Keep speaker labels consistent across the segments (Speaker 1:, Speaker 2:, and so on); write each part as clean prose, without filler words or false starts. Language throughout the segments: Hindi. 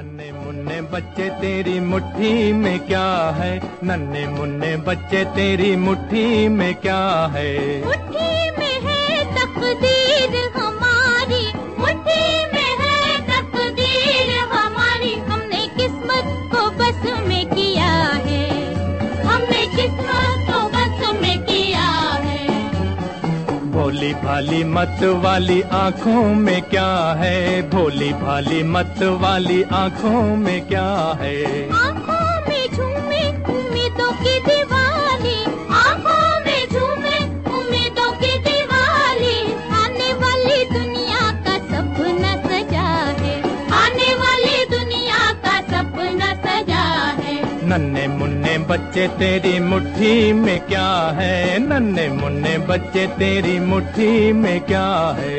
Speaker 1: नन्हे मुन्ने बच्चे तेरी मुट्ठी में क्या है, नन्हे मुन्ने बच्चे तेरी मुट्ठी में क्या है।
Speaker 2: मुट्ठी में है तकदीर हमारी, मुट्ठी में है तकदीर हमारी। हमने किस्मत को बस में किया है, हमने किस्मत को बस में किया है।
Speaker 1: भोली भाली मत वाली आँखों में क्या है, भोली भाली मत वाली आँखों में क्या है।
Speaker 2: आँखों में झूमे उम्मीदों की दिवाली, आँखों में झूमे उम्मीदों की दिवाली। आने वाली दुनिया का सपना सजा है, आने वाली दुनिया का सपना सजा है।
Speaker 1: नन्हे मुन्ने बच्चे तेरी मुट्ठी में क्या है, नन्हे मुन्ने बच्चे तेरी मुट्ठी में क्या है।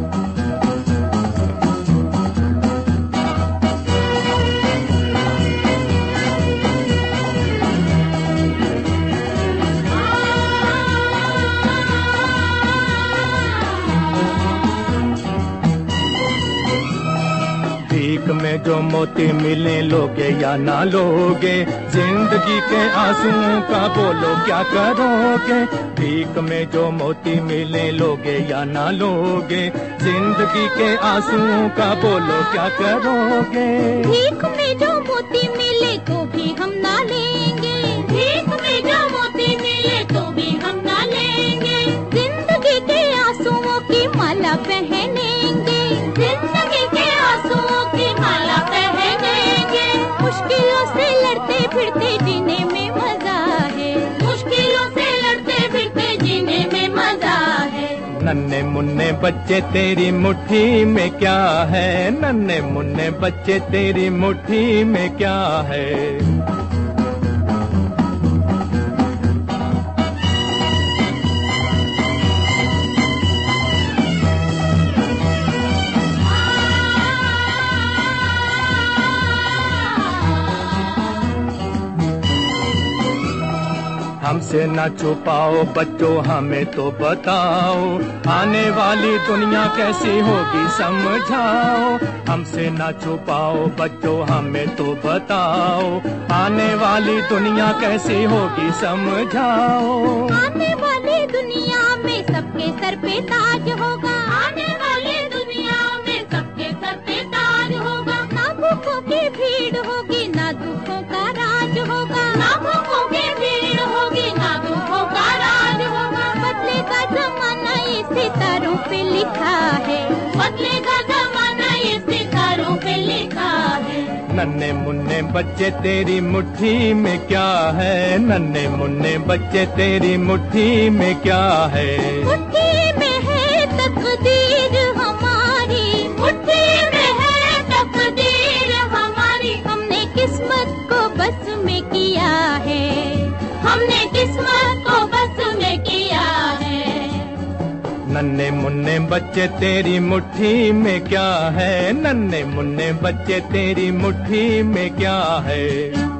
Speaker 1: भीख में जो मोती मिले लोगे या ना लोगे, जिंदगी के आंसुओं का बोलो क्या करोगे। भीख में जो मोती मिले लोगे या ना लोगे, जिंदगी के आंसुओं का बोलो क्या करोगे।
Speaker 2: भीख में जो मोती मिले तो भी हम ना लेंगे, भीख में जो मोती मिले तो भी हम ना लेंगे। जिंदगी के आंसुओं की माला पहनेंगे, जिंदगी के आंसुओं की माला पहनेंगे। मुश्किलों से लड़ते फिरते जीने में मजा है, मुश्किलों से लड़ते फिरते जीने में मजा है।
Speaker 1: नन्हे मुन्ने बच्चे तेरी मुट्ठी में क्या है, नन्हे मुन्ने बच्चे तेरी मुट्ठी में क्या है। हमसे ना छुपाओ बच्चों हमें तो बताओ, आने वाली दुनिया कैसी होगी समझाओ। हमसे ना छुपाओ बच्चों हमें तो बताओ, आने वाली दुनिया कैसी होगी समझाओ।
Speaker 2: आने वाली दुनिया में सबके सर पे ताज होगा, आने वाली दुनिया में सबके सर पे ताज होगा। ना भूखों की भीड़ होगी ना दुखों का राज होगा, ना भूखों की भीड़ होगी ना दुखों का राज होगा। बदलेगा जमाना ये सितारों पे लिखा है, बदलेगा जमाना ये सितारों पे लिखा है।
Speaker 1: नन्हे मुन्ने बच्चे तेरी मुट्ठी में क्या है, नन्हे मुन्ने बच्चे तेरी मुट्ठी में क्या है।
Speaker 2: मुट्ठी में है तकदीर हमारी, मुट्ठी में है तकदीर हमारी। हमने किस्मत को बस में किया है, हमने किस्मत को बस में किया है।
Speaker 1: नन्हे मुन्ने बच्चे तेरी मुट्ठी में क्या है, नन्हे मुन्ने बच्चे तेरी मुट्ठी में क्या है।